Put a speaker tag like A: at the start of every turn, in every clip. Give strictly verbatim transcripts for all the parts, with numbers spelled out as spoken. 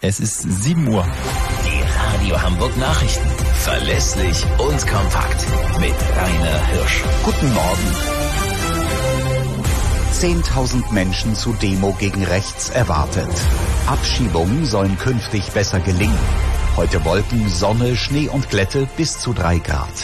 A: Es ist sieben Uhr.
B: Die Radio Hamburg Nachrichten. Verlässlich und kompakt. Mit Rainer Hirsch.
A: Guten Morgen.
C: zehntausend Menschen zu Demo gegen rechts erwartet. Abschiebungen sollen künftig besser gelingen. Heute Wolken, Sonne, Schnee und Glätte bis zu drei Grad.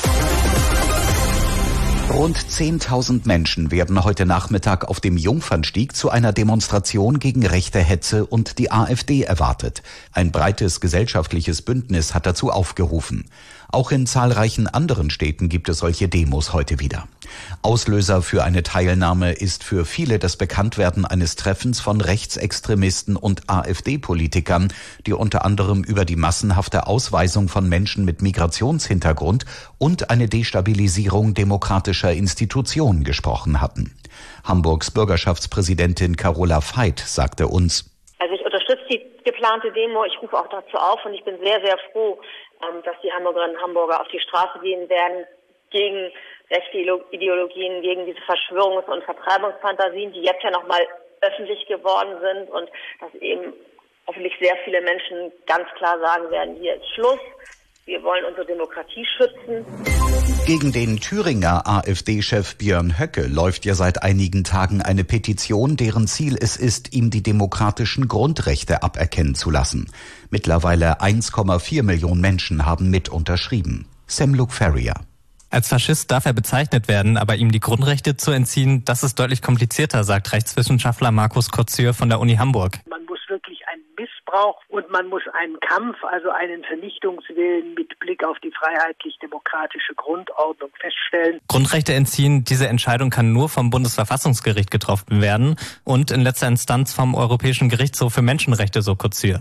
C: Rund zehntausend Menschen werden heute Nachmittag auf dem Jungfernstieg zu einer Demonstration gegen rechte Hetze und die AfD erwartet. Ein breites gesellschaftliches Bündnis hat dazu aufgerufen. Auch in zahlreichen anderen Städten gibt es solche Demos heute wieder. Auslöser für eine Teilnahme ist für viele das Bekanntwerden eines Treffens von Rechtsextremisten und AfD-Politikern, die unter anderem über die massenhafte Ausweisung von Menschen mit Migrationshintergrund und eine Destabilisierung demokratischer Institutionen gesprochen hatten. Hamburgs Bürgerschaftspräsidentin Carola Veit sagte uns:
D: Also ich unterstütze die geplante Demo, ich rufe auch dazu auf und ich bin sehr, sehr froh, dass die Hamburgerinnen und Hamburger auf die Straße gehen werden gegen rechte Ideologien, gegen diese Verschwörungs- und Vertreibungsfantasien, die jetzt ja nochmal öffentlich geworden sind und dass eben hoffentlich sehr viele Menschen ganz klar sagen werden, hier ist Schluss, wir wollen unsere Demokratie schützen.
C: Gegen den Thüringer AfD-Chef Björn Höcke läuft ja seit einigen Tagen eine Petition, deren Ziel es ist, ihm die demokratischen Grundrechte aberkennen zu lassen. Mittlerweile eins Komma vier Millionen Menschen haben mit unterschrieben. Sam Luke Ferrier.
E: Als Faschist darf er bezeichnet werden, aber ihm die Grundrechte zu entziehen, das ist deutlich komplizierter, sagt Rechtswissenschaftler Markus Kotzür von der Uni Hamburg.
F: Man muss wirklich einen Missbrauch und man muss einen Kampf, also einen Vernichtungswillen mit Blick auf die freiheitlich-demokratische Grundordnung feststellen.
E: Grundrechte entziehen, diese Entscheidung kann nur vom Bundesverfassungsgericht getroffen werden und in letzter Instanz vom Europäischen Gerichtshof für Menschenrechte, so Kotzür.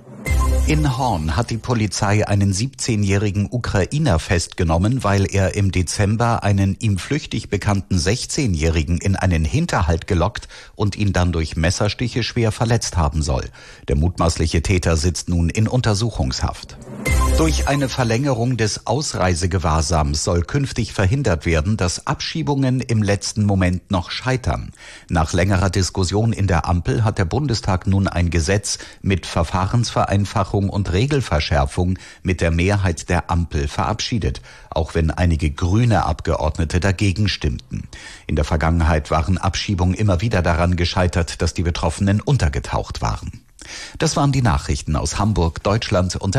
C: In Horn hat die Polizei einen siebzehnjährigen Ukrainer festgenommen, weil er im Dezember einen ihm flüchtig bekannten sechzehnjährigen in einen Hinterhalt gelockt und ihn dann durch Messerstiche schwer verletzt haben soll. Der mutmaßliche Täter sitzt nun in Untersuchungshaft. Durch eine Verlängerung des Ausreisegewahrsams soll künftig verhindert werden, dass Abschiebungen im letzten Moment noch scheitern. Nach längerer Diskussion in der Ampel hat der Bundestag nun ein Gesetz mit Verfahrensvereinfachung und Regelverschärfung mit der Mehrheit der Ampel verabschiedet, auch wenn einige grüne Abgeordnete dagegen stimmten. In der Vergangenheit waren Abschiebungen immer wieder daran gescheitert, dass die Betroffenen untergetaucht waren. Das waren die Nachrichten aus Hamburg, Deutschland und